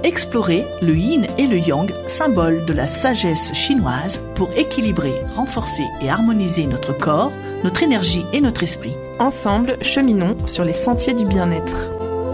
explorer le yin et le yang, symbole de la sagesse chinoise, pour équilibrer, renforcer et harmoniser notre corps, notre énergie et notre esprit. Ensemble, cheminons sur les sentiers du bien-être.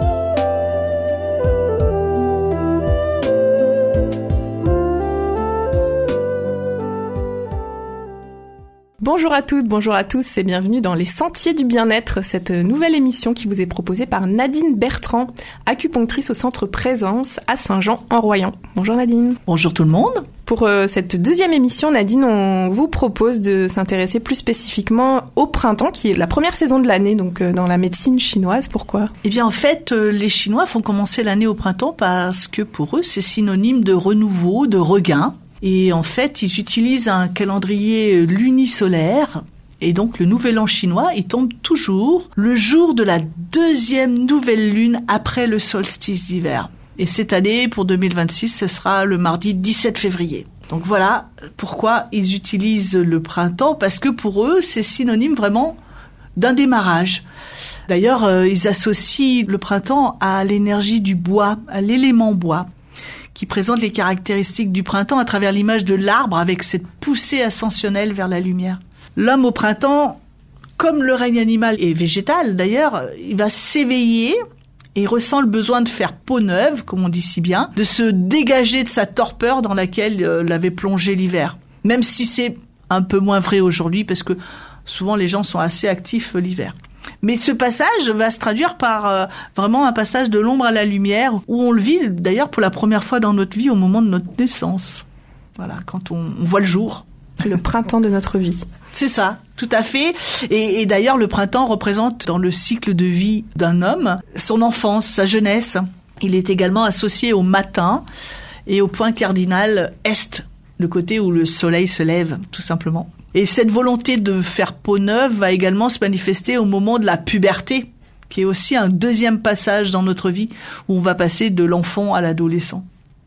Bonjour à toutes, bonjour à tous et bienvenue dans Les Sentiers du Bien-être, cette nouvelle émission qui vous est proposée par Nadine Bertrand, acupunctrice au Centre Présence à Saint-Jean-en-Royans. Bonjour Nadine. Bonjour tout le monde. Pour cette deuxième émission, Nadine, on vous propose de s'intéresser plus spécifiquement au printemps, qui est la première saison de l'année, donc dans la médecine chinoise. Pourquoi ? Eh bien en fait, les Chinois font commencer l'année au printemps parce que pour eux, c'est synonyme de renouveau, de regain. Et en fait, ils utilisent un calendrier lunisolaire. Et donc, le nouvel an chinois, il tombe toujours le jour de la deuxième nouvelle lune après le solstice d'hiver. Et cette année, pour 2026, ce sera le mardi 17 février. Donc voilà pourquoi ils utilisent le printemps, parce que pour eux, c'est synonyme vraiment d'un démarrage. D'ailleurs, ils associent le printemps à l'énergie du bois, à l'élément bois, qui présente les caractéristiques du printemps à travers l'image de l'arbre avec cette poussée ascensionnelle vers la lumière. L'homme au printemps, comme le règne animal et végétal d'ailleurs, il va s'éveiller et ressent le besoin de faire peau neuve, comme on dit si bien, de se dégager de sa torpeur dans laquelle l'avait plongé l'hiver. Même si c'est un peu moins vrai aujourd'hui parce que souvent les gens sont assez actifs l'hiver. Mais ce passage va se traduire par vraiment un passage de l'ombre à la lumière, où on le vit d'ailleurs pour la première fois dans notre vie au moment de notre naissance. Voilà, quand on voit le jour. Le printemps de notre vie. C'est ça, tout à fait. Et d'ailleurs, le printemps représente dans le cycle de vie d'un homme son enfance, sa jeunesse. Il est également associé au matin et au point cardinal est, le côté où le soleil se lève, tout simplement. Et cette volonté de faire peau neuve va également se manifester au moment de la puberté, qui est aussi un deuxième passage dans notre vie, où on va passer de l'enfant à l'adolescent.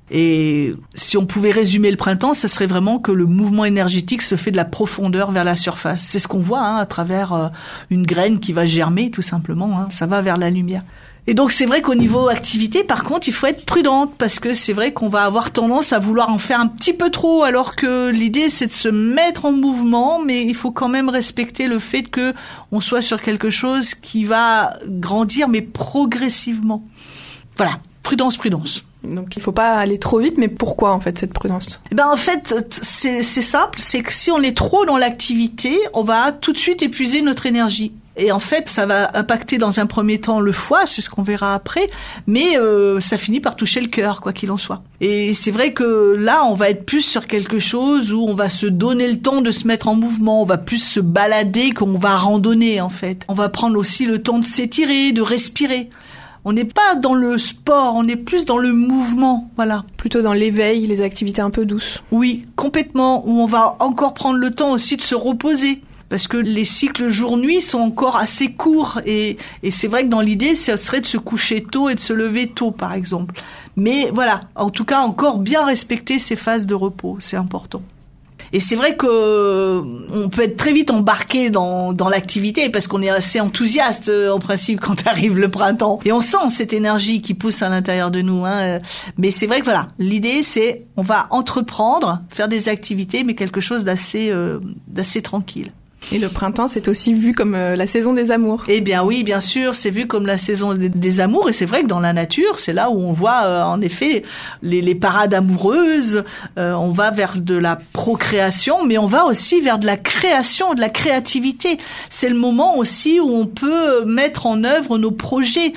Et si on pouvait résumer le printemps, ça serait vraiment que le mouvement énergétique se fait de la profondeur vers la surface. C'est ce qu'on voit à travers une graine qui va germer, tout simplement. Ça va vers la lumière. Et donc c'est vrai qu'au niveau activité, par contre, il faut être prudente parce que c'est vrai qu'on va avoir tendance à vouloir en faire un petit peu trop, alors que l'idée c'est de se mettre en mouvement, mais il faut quand même respecter le fait que on soit sur quelque chose qui va grandir, mais progressivement. Voilà, prudence. Donc il faut pas aller trop vite, mais pourquoi en fait cette prudence ? En fait, c'est simple, c'est que si on est trop dans l'activité, on va tout de suite épuiser notre énergie. Et en fait, ça va impacter dans un premier temps le foie, c'est ce qu'on verra après, mais ça finit par toucher le cœur, quoi qu'il en soit. Et c'est vrai que là, on va être plus sur quelque chose où on va se donner le temps de se mettre en mouvement, on va plus se balader qu'on va randonner en fait. On va prendre aussi le temps de s'étirer, de respirer. On n'est pas dans le sport, on est plus dans le mouvement, voilà. Plutôt dans l'éveil, les activités un peu douces. Oui, complètement, où on va encore prendre le temps aussi de se reposer. Parce que les cycles jour-nuit sont encore assez courts et c'est vrai que dans l'idée, ce serait de se coucher tôt et de se lever tôt, par exemple. Mais voilà, en tout cas, encore bien respecter ces phases de repos, c'est important. Et c'est vrai que on peut être très vite embarqué dans l'activité parce qu'on est assez enthousiaste en principe quand arrive le printemps. Et on sent cette énergie qui pousse à l'intérieur de nous. Mais c'est vrai que voilà, l'idée c'est on va entreprendre, faire des activités, mais quelque chose d'assez tranquille. Et le printemps, c'est aussi vu comme la saison des amours. Eh bien oui, bien sûr, c'est vu comme la saison des amours. Et c'est vrai que dans la nature, c'est là où on voit en effet les parades amoureuses. On va vers de la procréation, mais on va aussi vers de la création, de la créativité. C'est le moment aussi où on peut mettre en œuvre nos projets.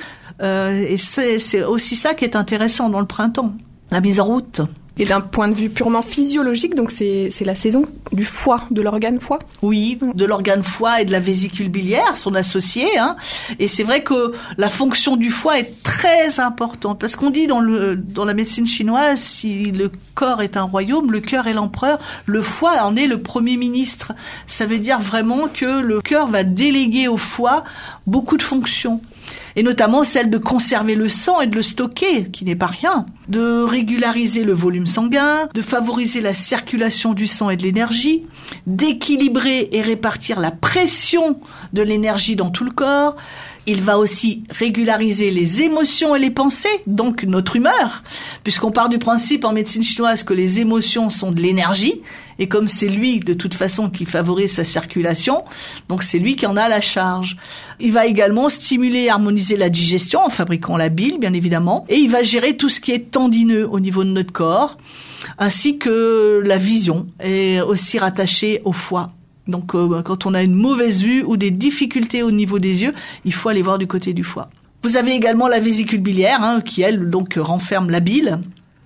Et c'est aussi ça qui est intéressant dans le printemps, la mise en route. Et d'un point de vue purement physiologique, donc c'est la saison du foie, de l'organe foie. Oui, de l'organe foie et de la vésicule biliaire sont associés. Et c'est vrai que la fonction du foie est très importante. Parce qu'on dit dans la médecine chinoise, si le corps est un royaume, le cœur est l'empereur, le foie en est le premier ministre. Ça veut dire vraiment que le cœur va déléguer au foie beaucoup de fonctions. Et notamment celle de conserver le sang et de le stocker, qui n'est pas rien, de régulariser le volume sanguin, de favoriser la circulation du sang et de l'énergie, d'équilibrer et répartir la pression de l'énergie dans tout le corps, Il va aussi régulariser les émotions et les pensées, donc notre humeur, puisqu'on part du principe en médecine chinoise que les émotions sont de l'énergie, et comme c'est lui de toute façon qui favorise sa circulation, donc c'est lui qui en a la charge. Il va également stimuler et harmoniser la digestion en fabriquant la bile, bien évidemment, et il va gérer tout ce qui est tendineux au niveau de notre corps, ainsi que la vision, est aussi rattachée au foie. Donc, quand on a une mauvaise vue ou des difficultés au niveau des yeux, il faut aller voir du côté du foie. Vous avez également la vésicule biliaire, qui elle donc renferme la bile.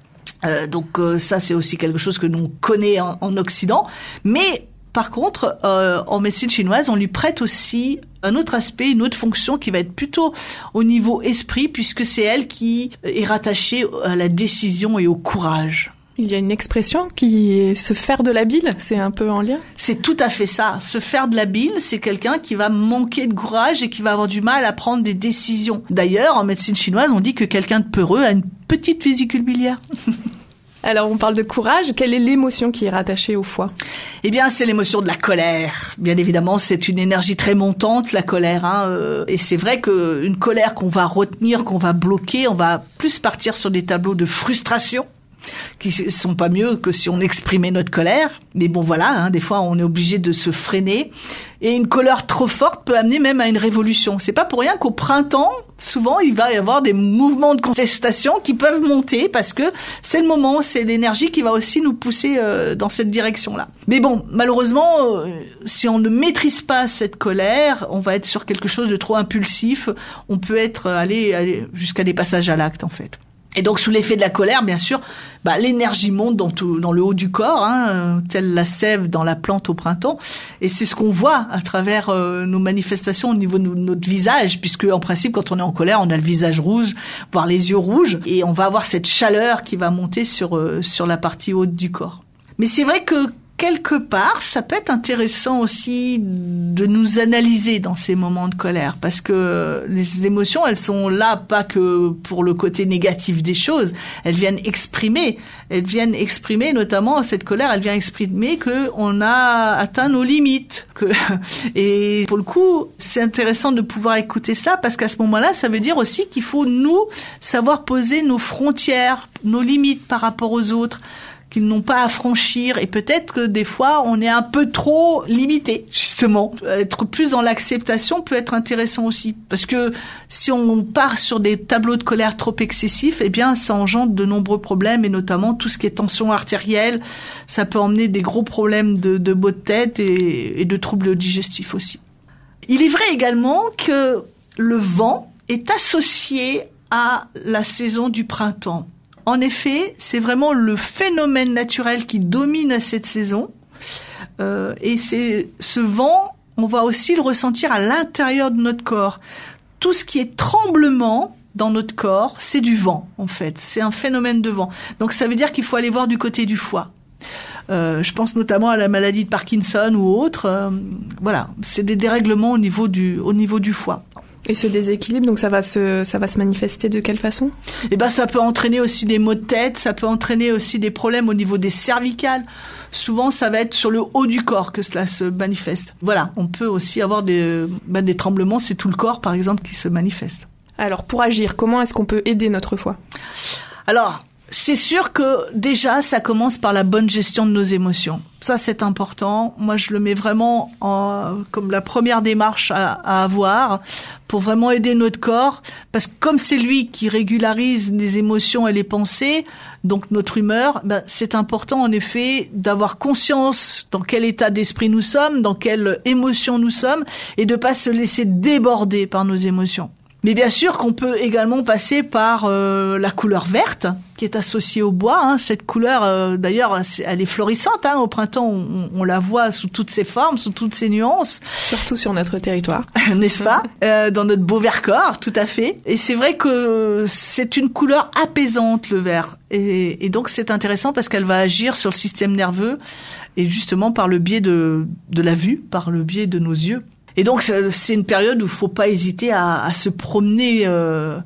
Ça, c'est aussi quelque chose que l'on connaît en Occident. Mais par contre, en médecine chinoise, on lui prête aussi un autre aspect, une autre fonction qui va être plutôt au niveau esprit, puisque c'est elle qui est rattachée à la décision et au courage. Il y a une expression qui est se faire de la bile, c'est un peu en lien? C'est tout à fait ça. Se faire de la bile, c'est quelqu'un qui va manquer de courage et qui va avoir du mal à prendre des décisions. D'ailleurs, en médecine chinoise, on dit que quelqu'un de peureux a une petite vésicule biliaire. Alors, on parle de courage. Quelle est l'émotion qui est rattachée au foie? Eh bien, c'est l'émotion de la colère. Bien évidemment, c'est une énergie très montante, la colère. Et c'est vrai qu'une colère qu'on va retenir, qu'on va bloquer, on va plus partir sur des tableaux de frustration, qui sont pas mieux que si on exprimait notre colère. Mais bon, voilà, des fois, on est obligé de se freiner. Et une colère trop forte peut amener même à une révolution. C'est pas pour rien qu'au printemps, souvent, il va y avoir des mouvements de contestation qui peuvent monter parce que c'est le moment, c'est l'énergie qui va aussi nous pousser dans cette direction-là. Mais bon, malheureusement, si on ne maîtrise pas cette colère, on va être sur quelque chose de trop impulsif. On peut être aller jusqu'à des passages à l'acte, en fait. Et donc, sous l'effet de la colère, bien sûr, l'énergie monte dans le haut du corps, telle la sève dans la plante au printemps. Et c'est ce qu'on voit à travers nos manifestations au niveau de notre visage, puisque en principe, quand on est en colère, on a le visage rouge, voire les yeux rouges, et on va avoir cette chaleur qui va monter sur la partie haute du corps. Mais c'est vrai que quelque part, ça peut être intéressant aussi de nous analyser dans ces moments de colère, parce que les émotions, elles sont là pas que pour le côté négatif des choses, elles viennent exprimer notamment cette colère, elle vient exprimer que on a atteint nos limites, et pour le coup, c'est intéressant de pouvoir écouter ça, parce qu'à ce moment-là, ça veut dire aussi qu'il faut nous savoir poser nos frontières, nos limites par rapport aux autres, qu'ils n'ont pas à franchir, et peut-être que des fois on est un peu trop limité, justement. Être plus dans l'acceptation peut être intéressant aussi, parce que si on part sur des tableaux de colère trop excessifs, eh bien ça engendre de nombreux problèmes, et notamment tout ce qui est tension artérielle, ça peut emmener des gros problèmes de maux de tête et de troubles digestifs aussi. Il est vrai également que le vent est associé à la saison du printemps. En effet, c'est vraiment le phénomène naturel qui domine à cette saison. Et c'est ce vent, on va aussi le ressentir à l'intérieur de notre corps. Tout ce qui est tremblement dans notre corps, c'est du vent, en fait. C'est un phénomène de vent. Donc ça veut dire qu'il faut aller voir du côté du foie. Je pense notamment à la maladie de Parkinson ou autre. Voilà, c'est des dérèglements au niveau du foie. Et ce déséquilibre, donc ça va se manifester de quelle façon? Eh ben, ça peut entraîner aussi des maux de tête, ça peut entraîner aussi des problèmes au niveau des cervicales. Souvent, ça va être sur le haut du corps que cela se manifeste. Voilà, on peut aussi avoir des tremblements, c'est tout le corps, par exemple, qui se manifeste. Alors, pour agir, comment est-ce qu'on peut aider notre foie? Alors, c'est sûr que déjà, ça commence par la bonne gestion de nos émotions. Ça, c'est important. Moi, je le mets vraiment comme la première démarche à avoir pour vraiment aider notre corps. Parce que comme c'est lui qui régularise les émotions et les pensées, donc notre humeur, c'est important en effet d'avoir conscience dans quel état d'esprit nous sommes, dans quelle émotion nous sommes, et de pas se laisser déborder par nos émotions. Mais bien sûr qu'on peut également passer par la couleur verte qui est associée au bois. Cette couleur, d'ailleurs, elle est florissante. Au printemps, on la voit sous toutes ses formes, sous toutes ses nuances. Surtout sur notre territoire. N'est-ce pas? Dans notre beau Vercors, tout à fait. Et c'est vrai que c'est une couleur apaisante, le vert. Et donc, c'est intéressant parce qu'elle va agir sur le système nerveux et justement par le biais de la vue, par le biais de nos yeux. Et donc, c'est une période où il faut pas hésiter à se promener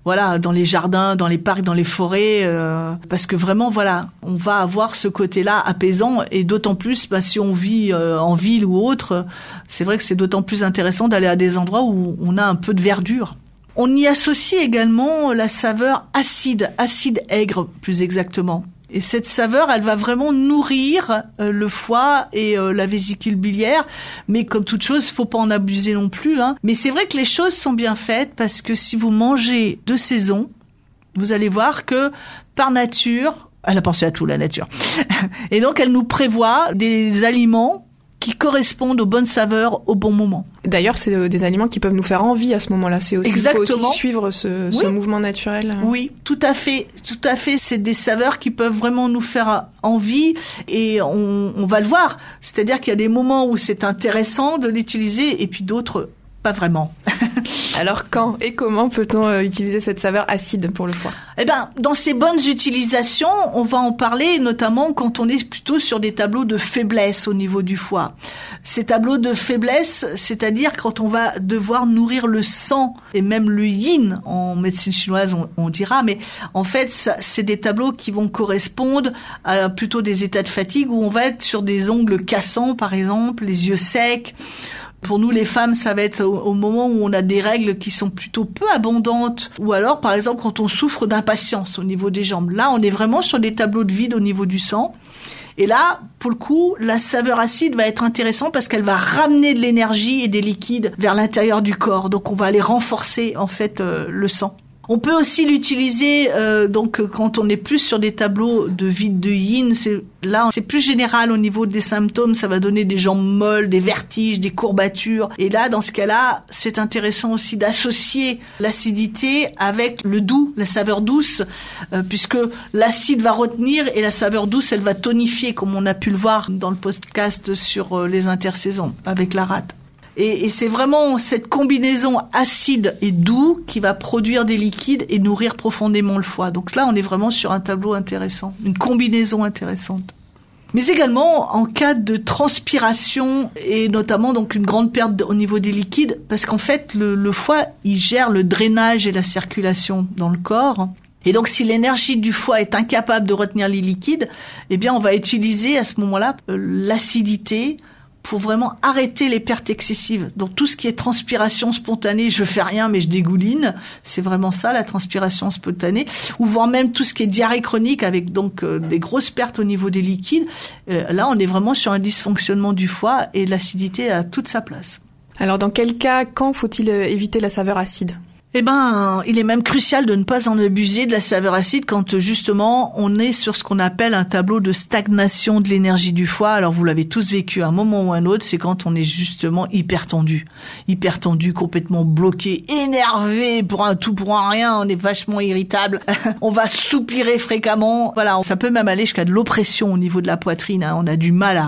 voilà, dans les jardins, dans les parcs, dans les forêts, parce que vraiment, voilà, on va avoir ce côté-là apaisant, et d'autant plus, si on vit en ville ou autre, c'est vrai que c'est d'autant plus intéressant d'aller à des endroits où on a un peu de verdure. On y associe également la saveur acide aigre, plus exactement. Et cette saveur, elle va vraiment nourrir le foie et la vésicule biliaire. Mais comme toute chose, faut pas en abuser non plus, hein. Mais c'est vrai que les choses sont bien faites, parce que si vous mangez de saison, vous allez voir que par nature, elle a pensé à tout, la nature. Et donc, elle nous prévoit des aliments qui correspondent aux bonnes saveurs au bon moment. D'ailleurs, c'est des aliments qui peuvent nous faire envie à ce moment-là. C'est aussi, exactement. Il faut aussi suivre ce mouvement naturel. Oui, tout à fait. C'est des saveurs qui peuvent vraiment nous faire envie, et on va le voir. C'est-à-dire qu'il y a des moments où c'est intéressant de l'utiliser, et puis d'autres, pas vraiment. Alors quand et comment peut-on utiliser cette saveur acide pour le foie ? Dans ces bonnes utilisations, on va en parler notamment quand on est plutôt sur des tableaux de faiblesse au niveau du foie. Ces tableaux de faiblesse, c'est-à-dire quand on va devoir nourrir le sang, et même le yin, en médecine chinoise on dira, mais en fait c'est des tableaux qui vont correspondre à plutôt des états de fatigue, où on va être sur des ongles cassants par exemple, les yeux secs. Pour nous, les femmes, ça va être au moment où on a des règles qui sont plutôt peu abondantes, ou alors, par exemple, quand on souffre d'impatience au niveau des jambes. Là, on est vraiment sur des tableaux de vide au niveau du sang. Et là, pour le coup, la saveur acide va être intéressante, parce qu'elle va ramener de l'énergie et des liquides vers l'intérieur du corps. Donc, on va aller renforcer, en fait, le sang. On peut aussi l'utiliser donc quand on est plus sur des tableaux de vide de yin. C'est plus général au niveau des symptômes. Ça va donner des jambes molles, des vertiges, des courbatures. Et là, dans ce cas-là, c'est intéressant aussi d'associer l'acidité avec le doux, la saveur douce, puisque l'acide va retenir et la saveur douce, elle va tonifier, comme on a pu le voir dans le podcast sur les intersaisons avec la rate. Et c'est vraiment cette combinaison acide et doux qui va produire des liquides et nourrir profondément le foie. Donc là, on est vraiment sur un tableau intéressant, une combinaison intéressante. Mais également en cas de transpiration, et notamment donc une grande perte au niveau des liquides, parce qu'en fait, le foie, il gère le drainage et la circulation dans le corps. Et donc, si l'énergie du foie est incapable de retenir les liquides, eh bien, on va utiliser à ce moment-là l'acidité pour vraiment arrêter les pertes excessives. Donc tout ce qui est transpiration spontanée, je fais rien mais je dégouline, c'est vraiment ça la transpiration spontanée, ou voire même tout ce qui est diarrhée chronique avec donc des grosses pertes au niveau des liquides. Là, on est vraiment sur un dysfonctionnement du foie, et l'acidité a toute sa place. Alors dans quel cas, quand faut-il éviter la saveur acide ? Il est même crucial de ne pas en abuser de la saveur acide quand justement on est sur ce qu'on appelle un tableau de stagnation de l'énergie du foie. Alors vous l'avez tous vécu à un moment ou à un autre, c'est quand on est justement hyper tendu, complètement bloqué, énervé pour un tout pour un rien, on est vachement irritable, on va soupirer fréquemment. Voilà, ça peut même aller jusqu'à de l'oppression au niveau de la poitrine, hein. On a du mal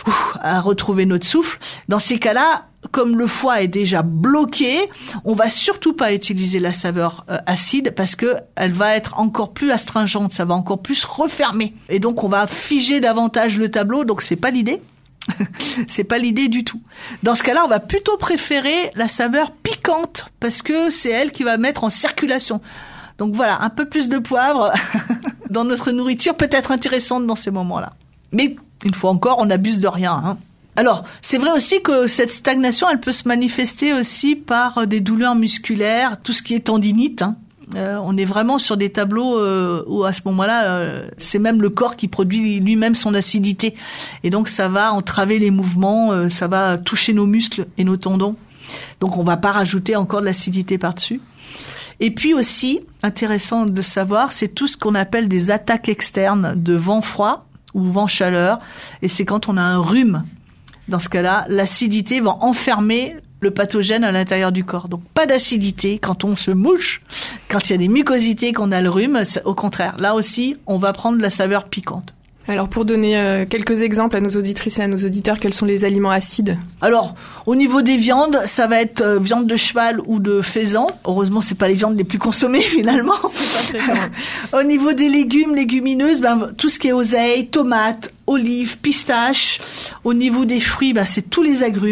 à retrouver notre souffle. Dans ces cas-là, comme le foie est déjà bloqué, on va surtout pas utiliser la saveur acide, parce que elle va être encore plus astringente, ça va encore plus refermer. Et donc on va figer davantage le tableau, donc c'est pas l'idée. C'est pas l'idée du tout. Dans ce cas-là, on va plutôt préférer la saveur piquante, parce que c'est elle qui va mettre en circulation. Donc voilà, un peu plus de poivre dans notre nourriture peut être intéressante dans ces moments-là. Mais une fois encore, on n'abuse de rien, hein. Alors, c'est vrai aussi que cette stagnation, elle peut se manifester aussi par des douleurs musculaires, tout ce qui est tendinite, hein. On est vraiment sur des tableaux où à ce moment-là, c'est même le corps qui produit lui-même son acidité. Et donc, ça va entraver les mouvements, ça va toucher nos muscles et nos tendons. Donc, on va pas rajouter encore de l'acidité par-dessus. Et puis aussi, intéressant de savoir, c'est tout ce qu'on appelle des attaques externes de vent froid ou vent chaleur. Et c'est quand on a un rhume. Dans ce cas-là, l'acidité va enfermer le pathogène à l'intérieur du corps. Donc, pas d'acidité quand on se mouche, quand il y a des mucosités, qu'on a le rhume. Au contraire, là aussi, on va prendre la saveur piquante. Alors, pour donner quelques exemples à nos auditrices et à nos auditeurs, quels sont les aliments acides ? Alors, au niveau des viandes, ça va être viande de cheval ou de faisan. Heureusement, c'est pas les viandes les plus consommées, finalement. C'est pas fréquent. Au niveau des légumes, légumineuses, tout ce qui est oseille, tomates, olives, pistaches. Au niveau des fruits, c'est tous les agrumes.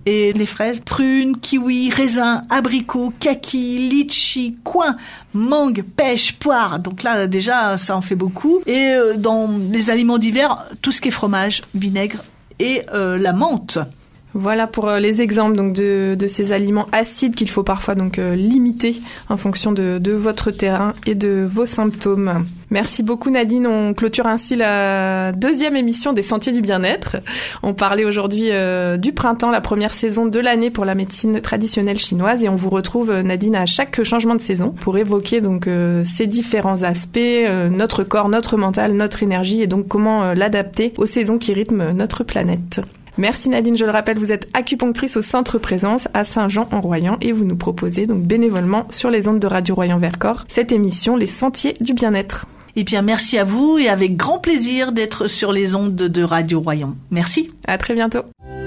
Et les fraises, prunes, kiwis, raisins, abricots, kakis, litchis, coings, mangue, pêche, poire. Donc là, déjà, ça en fait beaucoup. Et dans les aliments d'hiver, tout ce qui est fromage, vinaigre et la menthe. Voilà pour les exemples donc de ces aliments acides qu'il faut parfois donc limiter en fonction de votre terrain et de vos symptômes. Merci beaucoup Nadine, on clôture ainsi la 2e émission des Sentiers du Bien-être. On parlait aujourd'hui du printemps, la première saison de l'année pour la médecine traditionnelle chinoise et on vous retrouve Nadine à chaque changement de saison pour évoquer donc ces différents aspects, notre corps, notre mental, notre énergie et donc comment l'adapter aux saisons qui rythment notre planète. Merci Nadine, je le rappelle, vous êtes acupunctrice au Centre Présence à Saint-Jean-en-Royan et vous nous proposez donc bénévolement sur les ondes de Radio Royan-Vercors cette émission Les Sentiers du Bien-être. Eh bien, merci à vous et avec grand plaisir d'être sur les ondes de Radio Royan. Merci. À très bientôt.